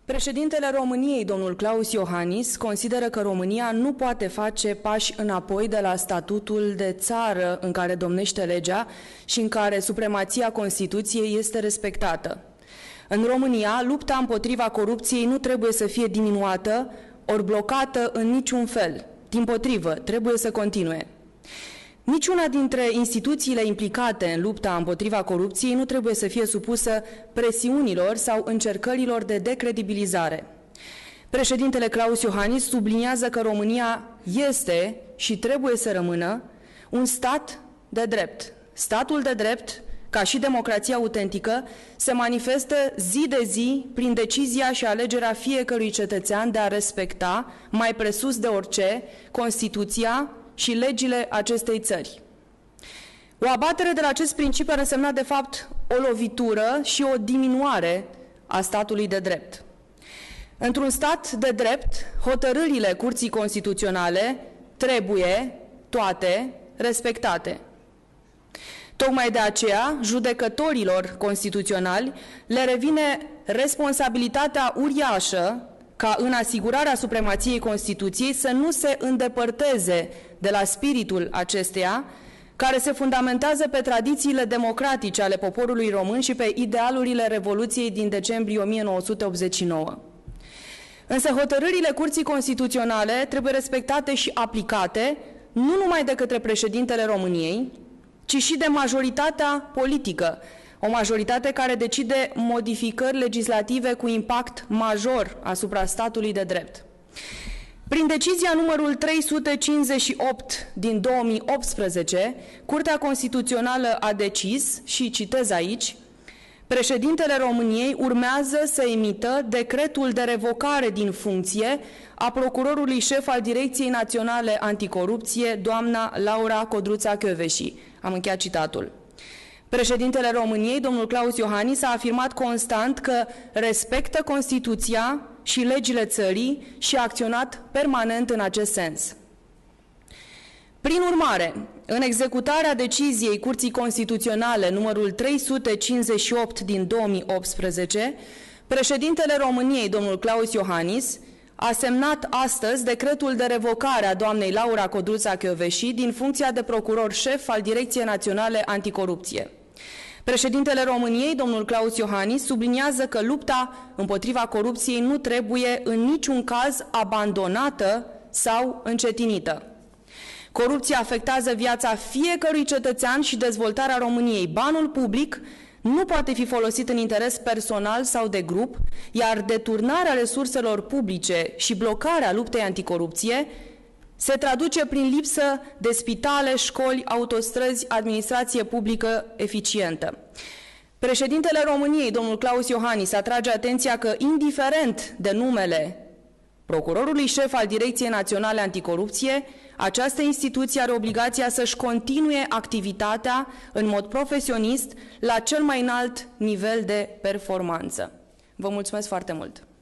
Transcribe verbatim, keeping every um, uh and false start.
Președintele României, domnul Klaus Iohannis, consideră că România nu poate face pași înapoi de la statutul de țară în care domnește legea și în care supremația Constituției este respectată. În România, lupta împotriva corupției nu trebuie să fie diminuată ori blocată în niciun fel. Dimpotrivă, trebuie să continue. Niciuna dintre instituțiile implicate în lupta împotriva corupției nu trebuie să fie supusă presiunilor sau încercărilor de decredibilizare. Președintele Klaus Iohannis subliniază că România este și trebuie să rămână un stat de drept. Statul de drept, ca și democrația autentică, se manifestă zi de zi prin decizia și alegerea fiecărui cetățean de a respecta, mai presus de orice, Constituția și legile acestei țări. O abatere de la acest principiu ar însemna, de fapt, o lovitură și o diminuare a statului de drept. Într-un stat de drept, hotărârile Curții Constituționale trebuie, toate, respectate. Tocmai de aceea, judecătorilor constituționali le revine responsabilitatea uriașă ca în asigurarea supremației Constituției să nu se îndepărteze de la spiritul acesteia, care se fundamentează pe tradițiile democratice ale poporului român și pe idealurile Revoluției din decembrie o mie nouă sute optzeci și nouă. Însă hotărârile Curții Constituționale trebuie respectate și aplicate nu numai de către președintele României, ci și de majoritatea politică, o majoritate care decide modificări legislative cu impact major asupra statului de drept. Prin decizia numărul trei sute cincizeci și opt din două mii optsprezece, Curtea Constituțională a decis, și citez aici, președintele României urmează să emită decretul de revocare din funcție a procurorului șef al Direcției Naționale Anticorupție, doamna Laura Codruța-Kövesi. Am încheiat citatul. Președintele României, domnul Klaus Iohannis, a afirmat constant că respectă Constituția și legile țării și a acționat permanent în acest sens. Prin urmare, în executarea deciziei Curții Constituționale numărul trei sute cincizeci și opt din două mii optsprezece, președintele României, domnul Klaus Iohannis, a semnat astăzi decretul de revocare a doamnei Laura Codruța-Kövesi din funcția de procuror șef al Direcției Naționale Anticorupție. Președintele României, domnul Klaus Iohannis, subliniază că lupta împotriva corupției nu trebuie în niciun caz abandonată sau încetinită. Corupția afectează viața fiecărui cetățean și dezvoltarea României. Banul public nu poate fi folosit în interes personal sau de grup, iar deturnarea resurselor publice și blocarea luptei anticorupție se traduce prin lipsă de spitale, școli, autostrăzi, administrație publică eficientă. Președintele României, domnul Klaus Iohannis, atrage atenția că, indiferent de numele procurorului șef al Direcției Naționale Anticorupție, această instituție are obligația să-și continue activitatea în mod profesionist la cel mai înalt nivel de performanță. Vă mulțumesc foarte mult!